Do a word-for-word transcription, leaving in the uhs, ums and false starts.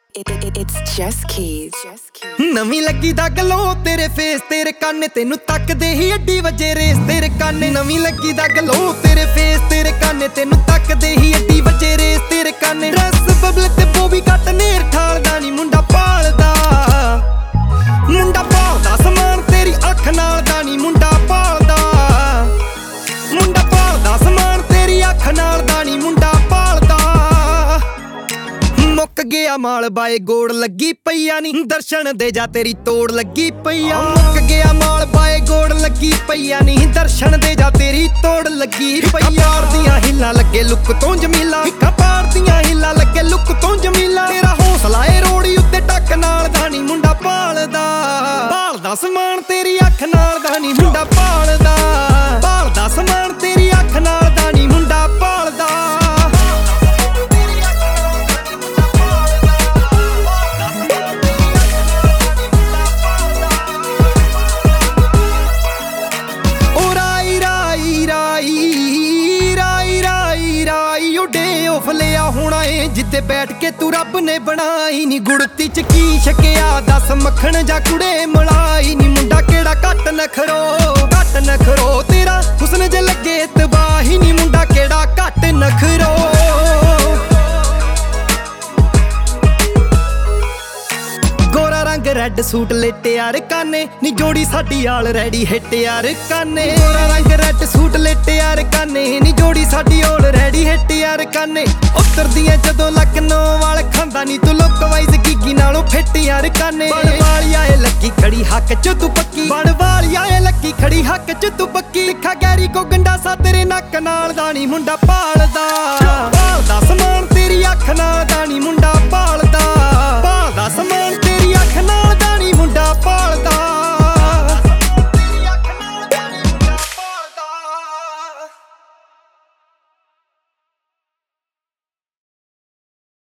It, it, it's just keys. ਨਵੀਂ ਲੱਗੀ ਦਾ ਗਲੋ ਤੇਰੇ ਫੇਸ ਤੇਰੇ ਕੰਨ ਤੈਨੂੰ ਤੱਕਦੇ ਹੀ ਅੱਡੀ ਵਜੇ ਰੇਸ ਤੇਰੇ ਕੰਨ ਨਵੀਂ ਲੱਗੀ ਦਾ ਗਲੋ ਤੇਰੇ ਫੇਸ ਤੇਰੇ ਕੰਨ ਤੈਨੂੰ ਤੱਕਦੇ ਹੀ ਅੱਡੀ ਵਜੇ ਰੇਸ ਤੇਰੇ ਕੰਨ ਡਰੈਸ ਬਬਲ ਤੇ ਬੋਬੀ ਕੱਟ ਨੇਰ ਠਾਲਦਾ ਨੀ ਮੁੰਡਾ ਪਾਲਦਾ ਮੁੰਡਾ ਪਾਲਦਾ ਸਮਾਨ ਤੇਰੀ ਅੱਖ ਨਾਲ ਦਾ ਨੀ ਮੁੰਡਾ ਪਾਲਦਾ ਮੁੰਡਾ ਪਾਲਦਾ ਸਮਾਨ ਤੇਰੀ ਅੱਖ ਨਾਲ ਦਾ ਨੀ ਮੁੰਡਾ ਪਾਲਦਾ ਮੁੱਕ ਗਿਆ ਮਾਲ ਬਾਏ ਗੋੜ ਲੱਗੀ ਪਈਆ ਨੀ ਦਰਸ਼ਨ ਦੇ ਜਾ ਤੇਰੀ ਤੋੜ ਲੱਗੀ ਪਈਆ ਮੁੱਕ ਗਿਆ ਮਾਲ ਬਾਏ ਗੋੜ ਲੱਗੀ ਪਈਆ ਨੀ ਦਰਸ਼ਨ ਦੇ ਜਾ ਤੇਰੀ ਤੋੜ ਲੱਗੀ ਪਈਆ ਦੀਆਂ ਹਿੱਲਾਂ ਲੱਗੇ ਲੁੱਕ ਤੋਂ ਜਮੀਲਾ ਕਪਾਰ ਦੀਆਂ ਹਿੱਲਾਂ ਲੱਗੇ ਲੁੱਕ ਤੋਂ ਜਮੀਲਾ ਤੇਰਾ ਹੌਸਲਾ ਏ ਰੋੜੀ ਉੱਤੇ ਟੱਕ ਨਾਲ ਦਾ ਨੀ ਮੁੰਡਾ ਪਾਲਦਾ ਪਾਲਦਾ ਸਮਾਨ ਤੇਰੀ ਅੱਖ ਨਾਲ ਦਾ ਨੀ ਮੁੰਡਾ ਪਾਲਦਾ ਪਾਲਦਾ ਸਮਾਨ ਤੇਰੀ ਅੱਖ ਨਾਲ ਦਾ ਨੀ ਮੁੰਡਾ ਪਾਲਦਾ ਫਲਿਆ ਹੋਣਾ ਏ ਜਿੱਦੇ ਬੈਠ ਕੇ ਤੂੰ ਰੱਬ ਨੇ ਬਣਾਈ ਨੀ ਗੁੜਤੀ ਚ ਕੀ ਛਕਿਆ ਦੱਸ ਮੱਖਣ ਜਾਂ ਕੁੜੇ ਮਲਾਈ ਨੀ ਮੁੰਡਾ ਕਿਹੜਾ ਘੱਟ ਨਖਰੋ ਘੱਟ ਨਖਰੋ ਤੇਰਾ ਹੁਸਨ ਜੇ ਲੱਗੇ ਤਬਾਹੀ ਨੀ ਮੁੰਡਾ ਕਿਹੜਾ ਘੱਟ ਨਖਰੋ ਗੋਰਾ ਰੰਗ ਰੈੱਡ ਸੂਟ ਲੇਟੇ ਯਾਰ ਕਾਨੇ ਨੀ ਜੋੜੀ ਸਾਡੀ ਆਲਰੈਡੀ ਹਿੱਟ ਯਾਰ ਕਾਨੇ ਗੋਰਾ ਰੰਗ ਰੈੱਡ ਸੂਟ ਲੇਟੇ ਯਾਰ ਕਾਨੇ ਨੀ ਜੋੜੀ ਸਾਡੀ ਆਲਰੈਡੀ ਹਿੱਟ ਯਾਰ ਕਾਨੇ ਉਤਰਦੀਆਂ ਜਦੋਂ ਲੱਕ ਨੋ ਵਾਲ ਖਾਂਦਾ ਨੀ ਤੂੰ ਲੁੱਕ ਵਾਈਜ਼ ਗਿੱਗੀ ਨਾਲੋਂ ਫਿੱਟ ਯਾਰ ਕਾਨੇ ਬਣ ਵਾਲੀਆ ਏ ਲੱਕੀ ਖੜੀ ਹੱਕ ਚ ਤੂੰ ਪੱਕੀ ਬਣ ਵਾਲੀਆ ਏ ਲੱਕੀ ਖੜੀ ਹੱਕ ਚ ਤੂੰ ਪੱਕੀ ਲਿਖਾ ਗੈਰੀ ਕੋ ਗੰਡਾ ਸਾ ਤੇਰੇ ਨੱਕ ਨਾਲ ਦਾ ਨੀ ਮੁੰਡਾ ਪਾਲਦਾ